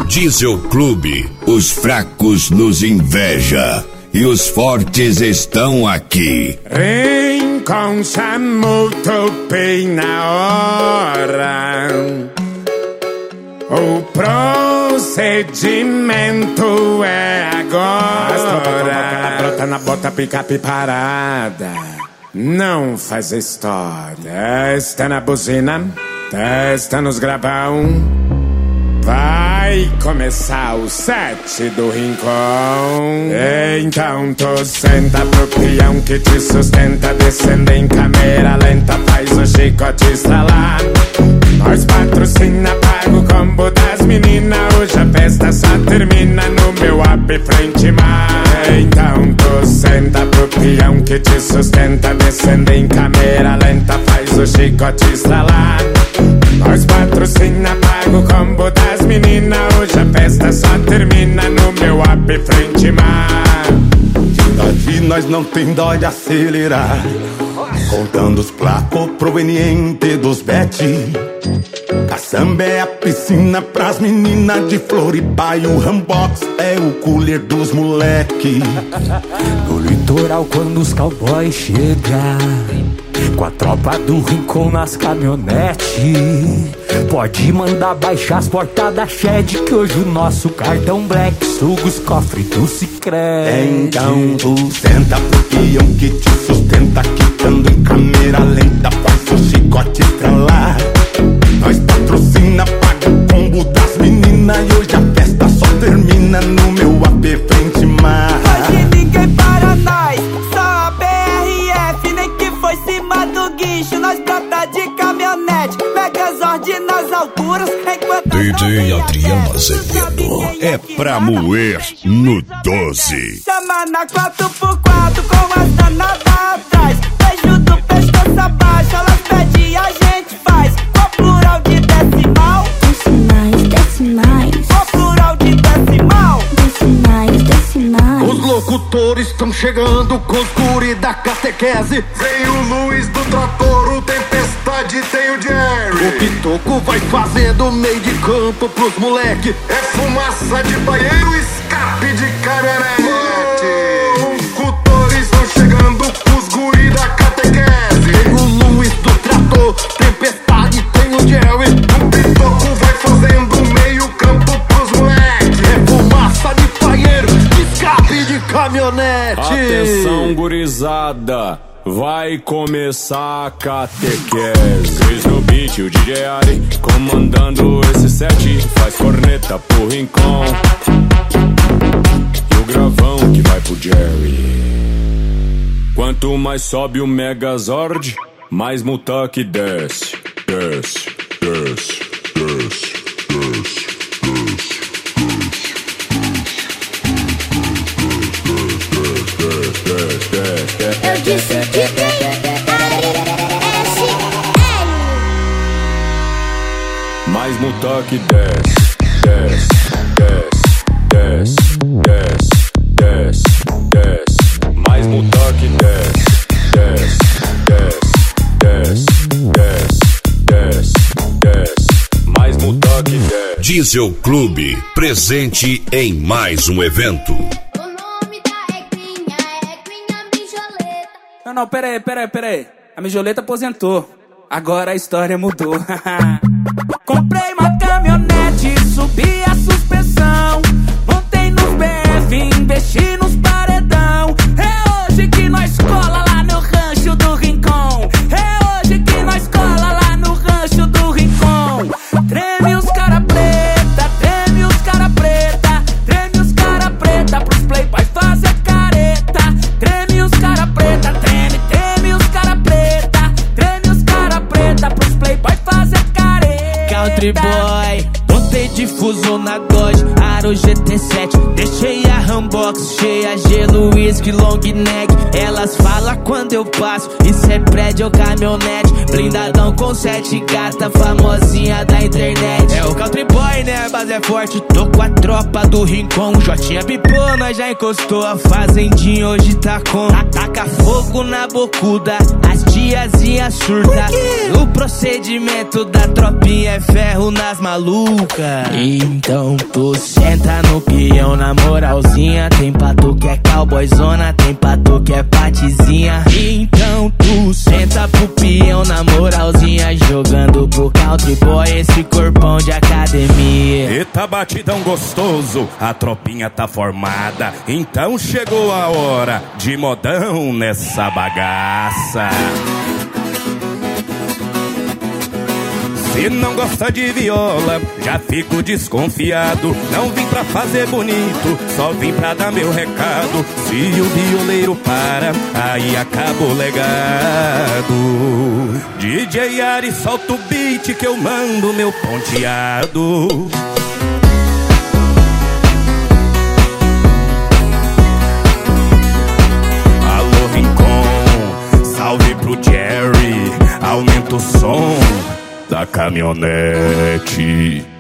Diesel Clube, os fracos nos inveja e os fortes estão aqui. Rincon chamou, topei na hora. O procedimento é agora. Brota na bota, picape parada. Não faz história. Testa na buzina, testa nos gravão. Vai começar o set do Rincon. Então tu senta pro peão que te sustenta. Descendo em câmera lenta, faz o chicote estralar. Nós patrocina, paga o combo das meninas. Hoje a festa só termina no meu app frente mar. Então tu senta pro peão que te sustenta. Descendo em câmera lenta, faz o chicote estralar. Nós patrocina, paga o combo das meninas. Hoje a festa só termina no meu app frente mar. De nós não tem dó de acelerar, contando os placos provenientes dos bet. Caçamba é a piscina pras meninas de Floripa e o Rambox é o cooler dos moleque. No litoral quando os cowboys chegam, com a tropa do Rincon nas caminhonetes, pode mandar baixar as portas da Shed, que hoje o nosso cartão Black suga os cofres do Sicredi. Então tu senta pro peão que te sustenta, quicando em câmera lenta, faz o chicote estralar. Nós patrocina, paga o combo das meninas e hoje a festa só termina no meu AP frente mar. Hoje ninguém para nós, só a BRF, nem que foi cima do guincho. Nós brota de caminhonete, Megazord nas alturas, enquanto DJ Adriano Azevedo é pra moer no 12. chama na 4x4 com as danadas atrás. Beijo do pescoço abaixo, elas pedem a gente faz. Qual plural de decimal? Decimais. Qual plural de decimal? Decimais. Os locutores estão chegando com os guri da catequese. Vem o Luiz do trator, o Tempestade, tem o Jerry. O Pitoco vai fazendo meio de campo pros moleque. É fumaça de banheiro, escape de caminhonete. Locutores estão chegando com os guri da catequese. Tem o Luiz do trator, Tempestade, tem o Jerry. O Pitoco vai fazendo meio campo pros moleque. É fumaça de banheiro, escape de caminhonete. Atenção, gurizada, vai começar a catequese. Cris no beat, o DJ Ari comandando esse set. Faz corneta pro Rincon e o gravão que vai pro Jerry. Quanto mais sobe o Megazord, mais Multaque desce. Desce, desce, desce, desce, desce. Eu disse que tem Mais Multaque desce, desce, desce, desce, desce, desce, desce. Mais Multaque desce, desce, desce, desce, desce, desce. Mais Multaque desce. Diesel Clube, presente em mais um evento. o nome da Ecrinha, Ecrinha Mijoleta. Não, pera aí. A Mijoleta aposentou. Agora a história mudou. Comprei uma caminhonete, subi a suspensão, montei nos BF, investi nos paredão. É hoje que nós cola lá no rancho do Rincon. É hoje que nós cola lá no rancho do Rincon. Treme os cara preta, treme os cara preta, treme os cara preta pros playboys fazer careta. Treme os cara preta, treme os cara preta, treme os cara preta pros playboys fazer careta. Country boy, botei difuso na Dodge, Aro GT7. Deixei a Rambox cheia, gelo, whisky, long neck. Elas falam quando eu passo, isso é prédio ou caminhonete. Blindadão com 7 gata, famosinha da internet. É o Country boy, né? A base é forte, tô com a tropa do Rincon. Jotinha pipou, nós já encostou. A fazendinha hoje tá com. Ataca fogo na bocuda, as tia tiazinha surta. O procedimento da tropinha é ferro nas malucas. Então tu senta no peão na moralzinha. Tem pra tu que é cowboyzona, tem pra tu que é patizinha. Então tu senta pro peão na moralzinha, jogando pro country boy esse corpão de academia. Eita batidão gostoso, a tropinha tá formada. Então chegou a hora de modão nessa bagaça. Se não gosta de viola, já fico desconfiado. Não vim pra fazer bonito, só vim pra dar meu recado. Se o violeiro para, aí acaba o legado. DJ Ari, solta o beat que eu mando meu ponteado. Alô Rincon, salve pro Jerry, aumenta o som da caminhonete.